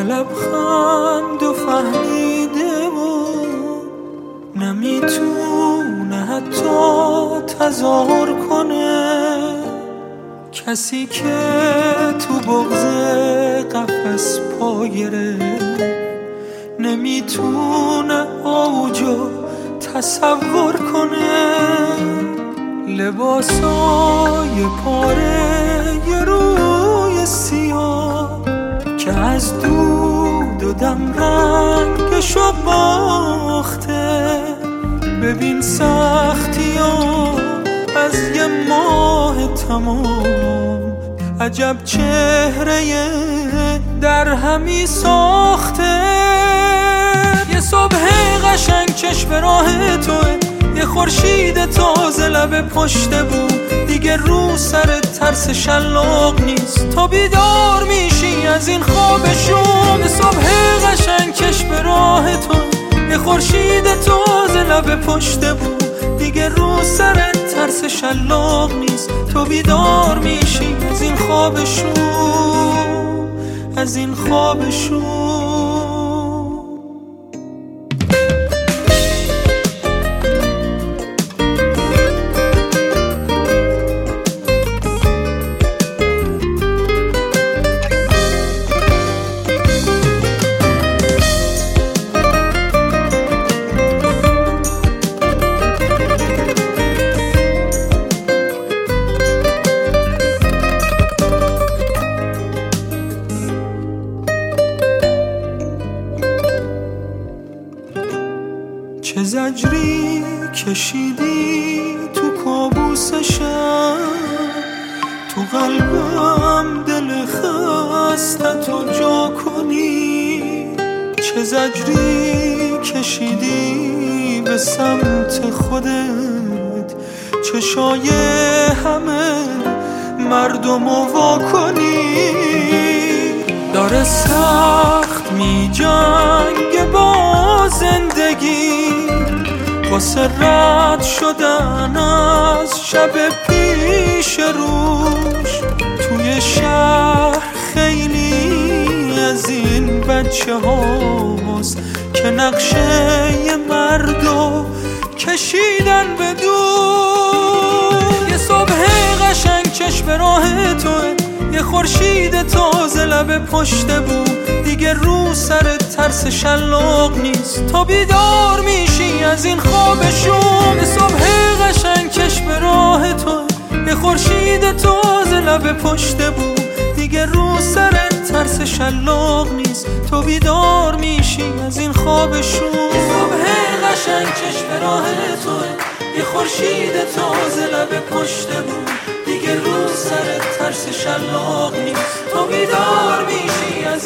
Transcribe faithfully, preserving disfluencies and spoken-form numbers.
لبخند و فهمیده و نمیتونه حتی تظاهر کنه، کسی که تو بغض قفس پا گرفت نمیتونه اوجو تصور کنه. لباسای پاره یه روی سیاه که از دود و دم رنگشو باخته، ببین سختی ها از یه ماه تمام، عجب چهره در همی ساخته. یه صبح قشنگ چشم راه توه، یه خورشید تازه لب پشت بود، دیگه رو سر ترس شلاق نیست، تو بیدار میشی از این خوابشون. یه صبح قشنگ چشم راه توه، یه خورشید تازه لب پشت بود، دیگه رو سر ترس شلاق نیست، تو بیدار میشی از این خوابشون، از این خوابشون. چه زجری کشیدی تو کابوس شب، تو قلبم دل خستتو جا کنی. چه زجری کشیدی به سمت خودت، چشای همه مردمو وا کنی. داره سخت می جنگ با زندگی، واسه رد شدن از شب پیش روش. توی شهر خیلی از این بچه هاست که نقشه مردو کشیدن به دور. یه صبح قشنگ چشم راه توه، یه خورشید تازه لب پشت بود، دیگه رو سر ترس شلاق نیست، تو بیدار میشی از این خوابشون. یه صبح قشنگ چشم راه تو، یه خورشید تازه لب پشت بود، دیگه رو سر ترس شلاق نیست، تو بیدار میشی از این خوابشون. یه صبح قشنگ چشم راه تو، یه خورشید تازه لب پشت بود، دیگه رو سر ترس شلاق نیست، تو بیدار میشی از